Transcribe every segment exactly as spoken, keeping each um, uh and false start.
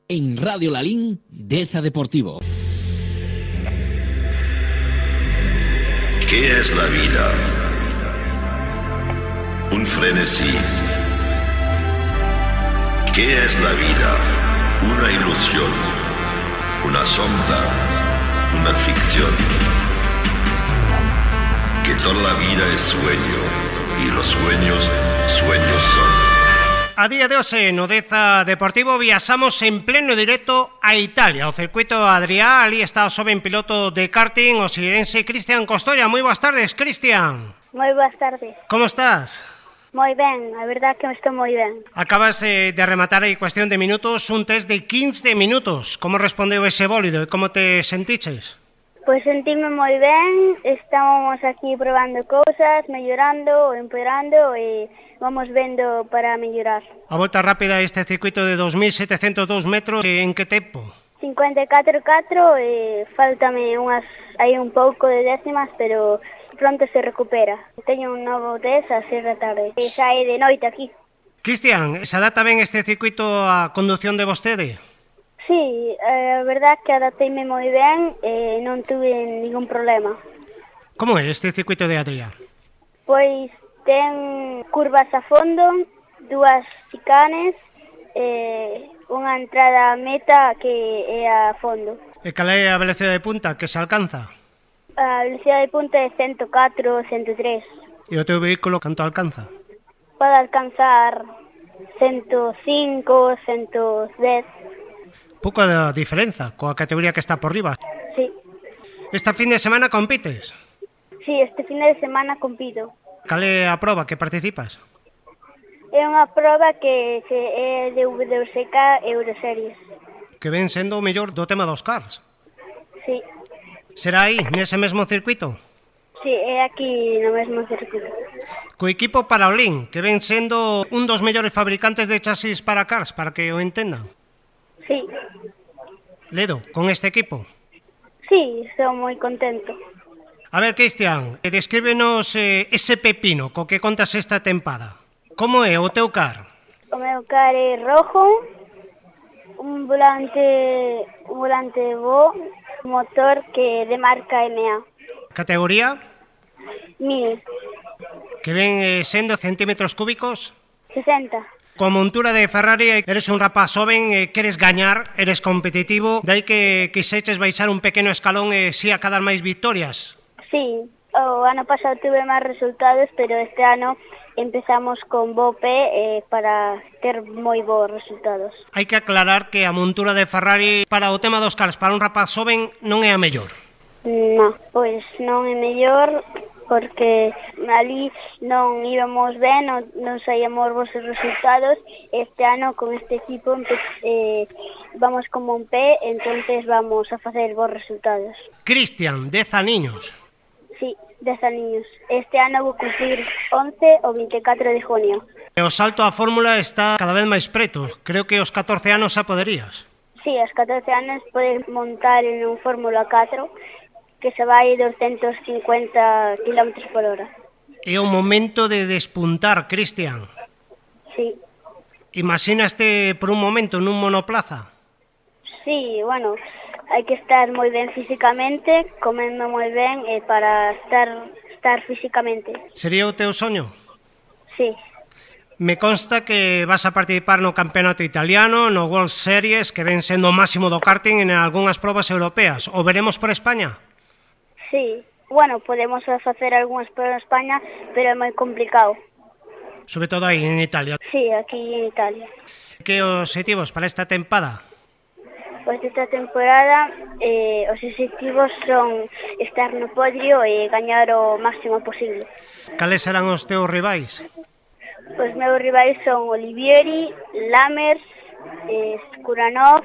En Radio Lalín, Deza Deportivo. ¿Qué es la vida? Un frenesí. ¿Qué es la vida? Una ilusión, una sombra, una ficción. Que toda la vida es sueño y los sueños, sueños son. A día de hoxe no Deza Deportivo viaxamos en pleno directo a Italia, o circuito Adrià. Ali está o xoven piloto de karting, o sirense Cristian Costolla. Moi boas tardes, Cristian. Moi boas tardes. Como estás? Moi ben, a verdad que me estou moi ben. Acabas eh, de rematar aí cuestión de minutos un test de quince minutos. Como respondeu ese bólido e como te sentiches? Pois sentime moi ben, estamos aquí probando cousas, mellorando, empeorando e vamos vendo para mellorar. A volta rápida a este circuito de dos mil setecentos dous metros, en que tempo? cincuenta e catro catro e faltame unhas, hai un pouco de décimas, pero pronto se recupera. Teño un novo test a seis da tarde e xa é de noite aquí. Cristian, se adapta ben este circuito á conducción de vostede? Sí, a verdad que adapteime moi ben e non tuve ningún problema. Como é este circuito de Adrià? Pois ten curvas a fondo, dúas chicanes e unha entrada a meta que é a fondo. E cal é a velocidade de punta que se alcanza? A velocidade de punta é ciento catro, ciento tres. E o teu vehículo canto alcanza? Pode alcanzar ciento cinco, ciento dez. Pouco da diferenza coa categoría que está por riba. Sí. Esta fin de semana compites? Sí, este fin de semana compito. Cal é a proba que participas? É unha proba que se é de V D C K Euroseries. Que ven sendo o mellor do tema dos cars. Sí. Será aí, nese mesmo circuito? Sí, é aquí no mesmo circuito. Co equipo Paraolín, que ven sendo un dos mellores fabricantes de chasis para cars, para que o entendan. Sí. Ledo, con este equipo? Sí, estou moi contento. A ver, Cristian, descríbenos eh, ese pepino co que contas esta tempada. Como é o teu car? O meu car é rojo, un volante, un volante bo, un motor que de marca M A. Categoría? Mil. Que ven eh, sendo centímetros cúbicos? sesenta. Coa montura de Ferrari, eres un rapaz joven, eh, queres gañar, eres competitivo, dai que quixeches baixar un pequeno escalón e si acadar máis victorias. Sí, o ano pasado tuve máis resultados, pero este ano empezamos con bo pé eh, para ter moi bons resultados. Hai que aclarar que a montura de Ferrari para o tema dos cars para un rapaz joven non é a mellor. Non, pois non é mellor porque ali non íbamos ben, non, non saíamos bons resultados. Este ano con este equipo eh, vamos como un pé, entonces vamos a facer bons resultados. Cristian, dez aniños. Sí, dez aniños. Este ano vou cumplir once o vinte e catro de junio. E o salto á fórmula está cada vez máis preto. Creo que aos catorce anos xa poderías. Sí, aos catorce anos podes montar en un Fórmula catro que se vai doscientos cincuenta kilómetros por hora. É o momento de despuntar, Cristian. Sí. Imaginaste por un momento nun monoplaza? Sí, bueno, hai que estar moi ben físicamente, comendo moi ben e para estar estar físicamente. Sería o teu soño? Sí. Me consta que vas a participar no campeonato italiano, no World Series, que ven sendo o máximo do karting en algunhas probas europeas. O veremos por España? Sí, bueno, podemos facer algunhas por España, pero é moi complicado. Sobre todo aí en Italia. Sí, aquí en Italia. Que objetivos para esta tempada? Pois esta temporada eh, os objetivos son estar no podio e gañar o máximo posible. Cales serán os teus rivais? Os meus rivais son Olivieri, Lammers, eh, Skuranov,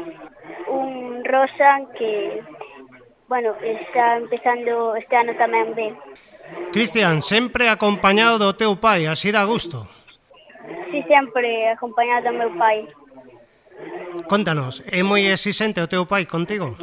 un Rosa que... Bueno, está empezando este ano tamén ben. Cristian, sempre acompañado do teu pai, así dá gusto. Sí, sempre acompañado do meu pai. Contanos, é moi exigente o teu pai contigo?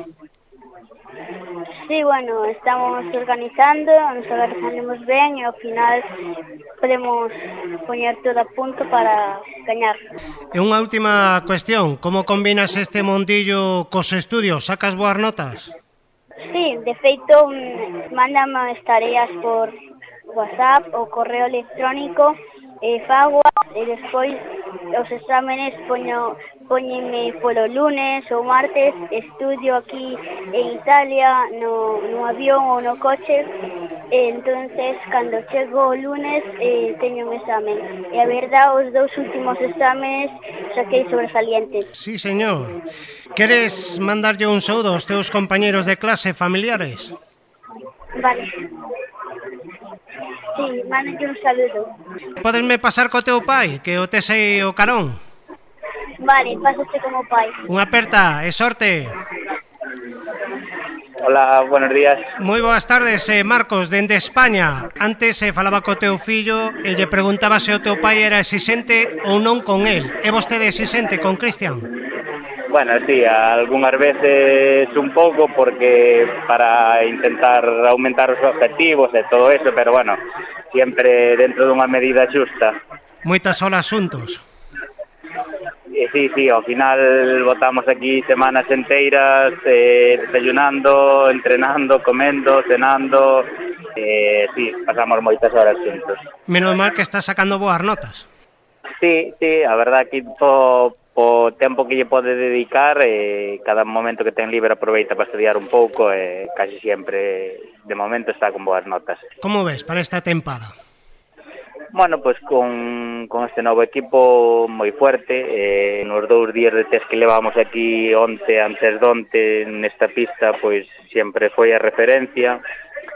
Sí, bueno, estamos organizando, nos organizamos ben e ao final podemos poñer todo a punto para gañar. E unha última cuestión, como combinas este mundillo cos estudios? Sacas boas notas? Sí, de feito, mándame as tareas por WhatsApp ou correo electrónico, e fago e despois os exámenes poño poñenme polo lunes ou martes, estudio aquí en Italia no, no avión ou no coche, e entonces cando chego o lunes eh, teño un examen, e a verdad os dous últimos exámenes saquei sobresalientes. Sí, señor. Queres mandarlle un saúdo aos teus compañeros de clase, familiares? Vale. Sí, mándalle un saludo. Podesme pasar co teu pai, que o tes aí o carón? Vale, pásate como pai. Unha aperta e sorte. Hola, buenos días. Moi boas tardes, eh, Marcos, dende España. Antes eh, falaba co teu fillo e lle preguntaba se o teu pai era exixente ou non con el. É vostede exixente con Cristian? Bueno, sí, algunhas veces un pouco porque para intentar aumentar os objetivos e todo eso, pero bueno, siempre dentro dunha medida xusta. Moitas horas xuntos. E sí, sí, ao final botamos aquí semanas enteiras eh, desayunando, entrenando, comendo, cenando, eh, sí, pasamos moitas horas xuntos. Menos mal que estás sacando boas notas. Sí, sí, a verdad que po, po tempo que lle pode dedicar, eh, cada momento que ten libre aproveita para estudiar un pouco e eh, casi sempre, de momento, está con boas notas. Como ves para esta tempada? Bueno, pois pues con, con este novo equipo moi fuerte, eh, nos dous días de test que levamos aquí onte, antes de onte, nesta pista, pois sempre foi a referencia,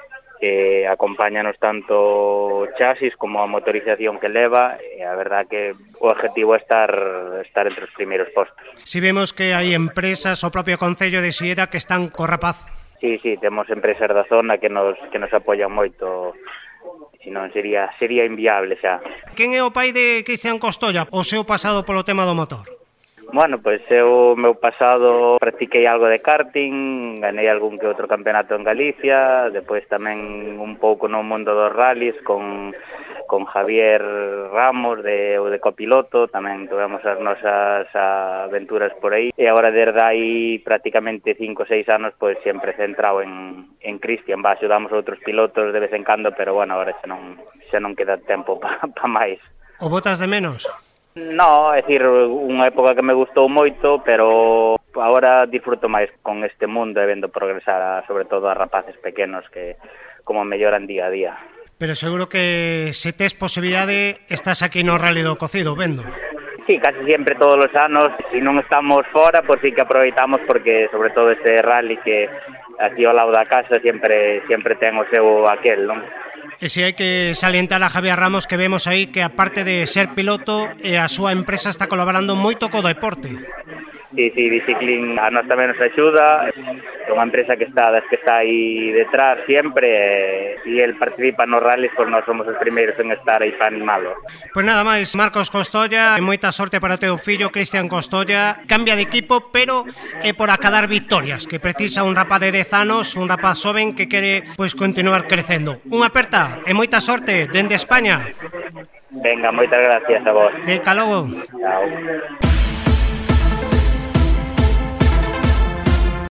que eh, acompáñanos tanto o chasis como a motorización que leva, e a verdad que o objetivo é estar, estar entre os primeiros postos. Si vemos que hai empresas, o propio Concello de Siera, que están co rapaz. Sí, sí, temos empresas da zona que nos, que nos apoian moito, senón sería, sería inviable xa. Quen é o pai de Cristian Costolla, o seu pasado polo tema do motor? Bueno, pois eu, meu pasado, practiquei algo de karting, ganei algún que outro campeonato en Galicia, depois tamén un pouco no mundo dos rallies con, con Javier Ramos de, de copiloto, tamén tivemos as nosas aventuras por aí, e agora desde aí prácticamente cinco ou seis anos, pois sempre centrado en, en Cristian, va, axudamos a outros pilotos de vez en cando, pero bueno, agora xa non, xa non queda tempo para pa máis. O botas de menos? No, é dicir, unha época que me gustou moito, pero agora disfruto máis con este mundo e vendo progresar a, sobre todo a rapaces pequenos que como melloran día a día. Pero seguro que se tes posibilidade estás aquí no Rally do Cocido, vendo. Sí, casi sempre todos os anos, se non estamos fora, pois sí que aproveitamos porque sobre todo este rally que aquí ao lado da casa sempre sempre ten o seu aquel, non? E se hai que salientar a Javier Ramos, que vemos aí que aparte de ser piloto, e a súa empresa está colaborando moito co deporte. Sí, sí, Biciclin a nós tamén nos axuda, é unha empresa que está, das que está aí detrás sempre, e el participa nos rallies, pois nós somos os primeiros en estar aí para animalo. Pois nada máis, Marcos Costolla, moita sorte para o teu fillo, Cristian Costolla, cambia de equipo, pero é por acadar victorias, que precisa un rapaz de dez anos, un rapaz joven que quere pois continuar crecendo. Unha aperta e moita sorte dende España. Venga, moitas gracias a vos. De calogo. Chao.